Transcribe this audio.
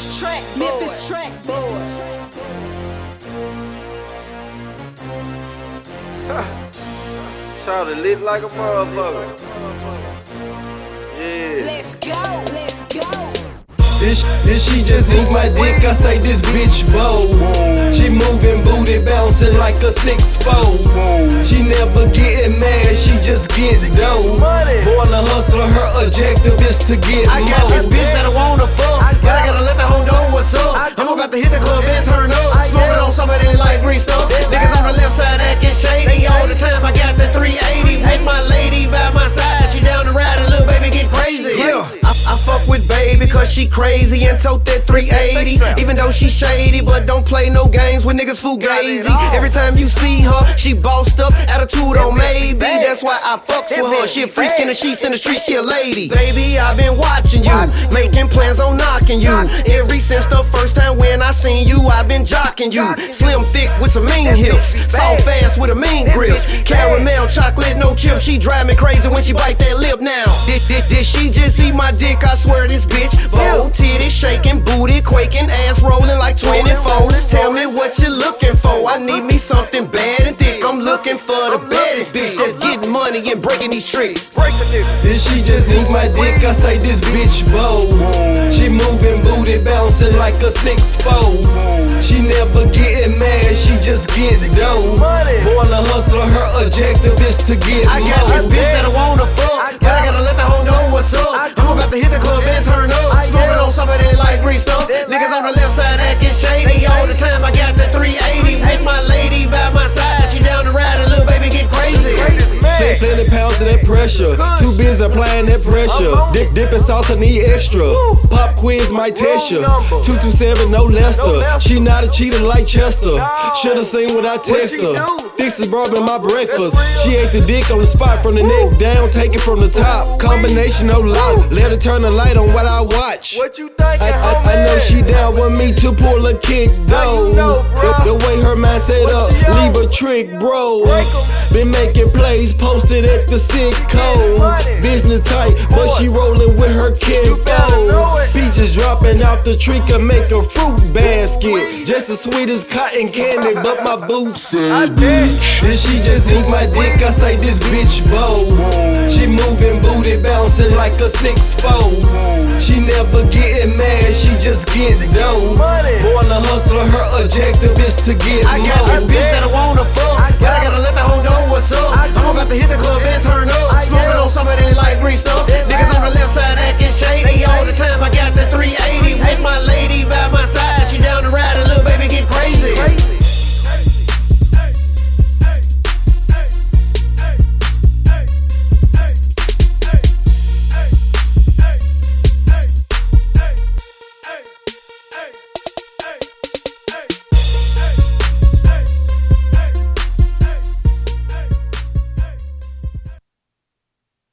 Memphis track boy. Shawty lit like a motherfucker. Yeah. Let's go. This she just eat my dick, I say this bitch bold. She moving booty bouncing like a 6'4". She never getting mad, she just get dough. Born a hustler, her objective is to get I got this bitch that I wanna fuck, but I gotta let the hoe know what's up. I'm about to hit the club and turn up, smoking on some of that light green stuff. Niggas on the left side acting shady all the time. I got the 380 with my lady by my side. She down the ride and little baby get crazy. Yeah, I fuck with baby cause she crazy and tote that 380. Even though she shady, but don't play no games with niggas fugazi. Every time you see her, she bossed up, attitude on maybe. That's why I fucks with her. She a freak in the sheets in the street, she a lady. Baby, I've been watching you, making plans on knocking you. Ever since the first time when I seen you, I've been jocking you. Slim thick with some mean hips, soft fast with a mean grip. Caramel, chocolate, no chips. She drive me crazy when she bite that lip now. Did she just eat my dick? I swear this bitch bold titties shaking, booty quaking, ass rolling like 24. Tell me what you looking for. I need me something bad and thick. I'm looking for the baddest bitch that's getting money and breaking these tricks. Did she just eat my dick? I say this bitch bold. She moving booty bouncing like a 6'4". She never getting mad, she just get dough. Born a hustler, her objective is to get I got this bitch that I wanna fuck, but I gotta let the hoe know what's up. I'm about to hit the club and turn up, smoking on some of that light green stuff. Niggas on the left side acting shady all the time. I got the 380 with my lady by my side. She down the ride and little baby get crazy. Plenty pounds of that pressure, too busy applying that pressure. Dipping sauce, I need extra. Pop quiz might test ya. 227, no Lester. She not a cheater like Chester. Should've seen what I text her. Fixes brought me my breakfast. She ate the dick on the spot from the neck down, take it from the top. Combination no lock, let her turn the light on while I watch. What you think? I know she down with me to pull a kick though. The way her mind set up, leave a trick, bro. Been making plays, posted at the sick code. Business tight, but she rolling with her kinfolk. Peaches dropping out the tree can make a fruit basket. Just as sweet as cotton candy, but my boots said did she just eat my dick? I say this bitch bold. She moving booty bouncing like a 6'4". She never getting mad, she just get dough. Born a hustler, her objective is to get I got